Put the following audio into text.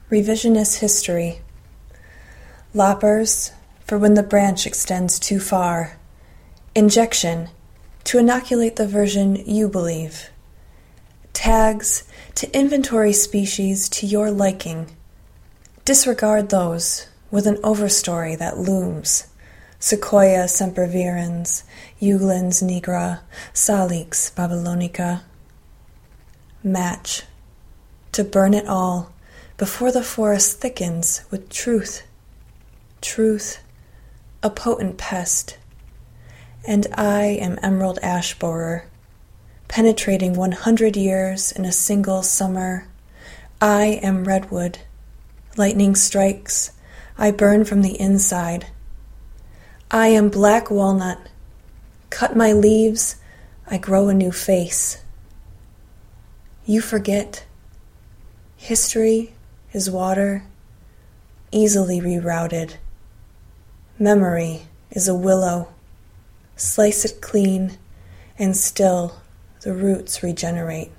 Revisionist history. Loppers, for when the branch extends too far. Injection, to inoculate the version you believe. Tags, to inventory species to your liking. Disregard those with an overstory that looms. Sequoia sempervirens, Euglens nigra, Salix babylonica. Match, to burn it all before the forest thickens with truth. Truth, a potent pest. And I am emerald ash borer, penetrating 100 years in a single summer. I am redwood. Lightning strikes, I burn from the inside. I am black walnut. Cut my leaves, I grow a new face. You forget. History is water, easily rerouted. Memory is a willow. Slice it clean, and still the roots regenerate.